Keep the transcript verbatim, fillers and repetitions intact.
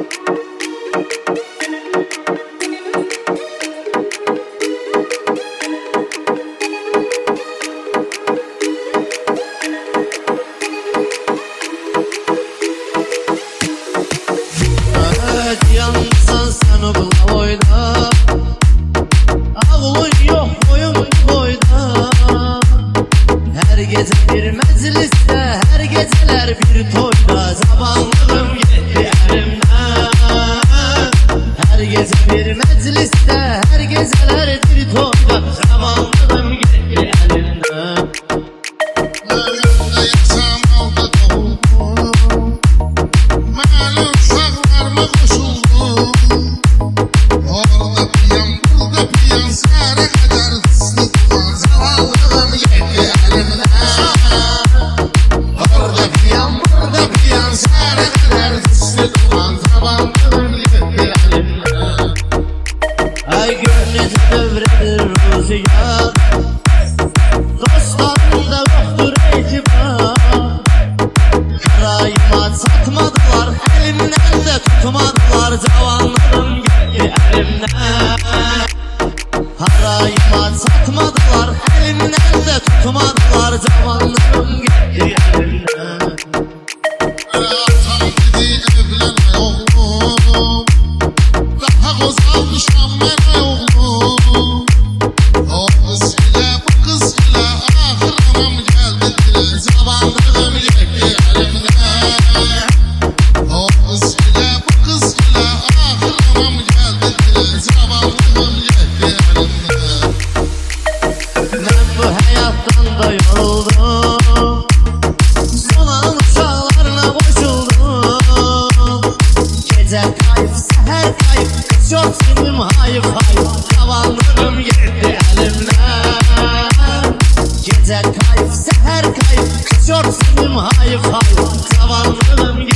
Yansan sen o boyda, ağlın yok boyun boyda. Her gece bir mecliste, her geceler bir toyda. Zamanlığım gitti elimden. Her gece bir mecliste, her geceler bir toyda. Zamanlığım gitti elimden. Ay gönlüce devredir rüzgar, dostlarımda yoktur itibar. Karayıma satmadılar, elimden de tutmadılar. Cavanlığım gitti elimden. Harayıma satmadılar, elimden de tutmadılar. Cavanlığım gitti elimden. Atam dedi evlenme oğlum, daha kozalmışam ben oğlum. O kız ile bu kız ile ahır anam geldi dile. Zamanlığım gitti elimden. O kız ile bu kız ile ahır anam geldi dile. Zamanlığım gitti elimden. Ben bu hayattan da yoruldum, son çağlarına koşuldum. Gece kayıp, seher kayıp, çok sindim hayıp hayıp. Zamanlığım gitti elimden. Gece kayıp, seher kayıp, çok sindim hayıp hayıp. Zamanlığım gitti.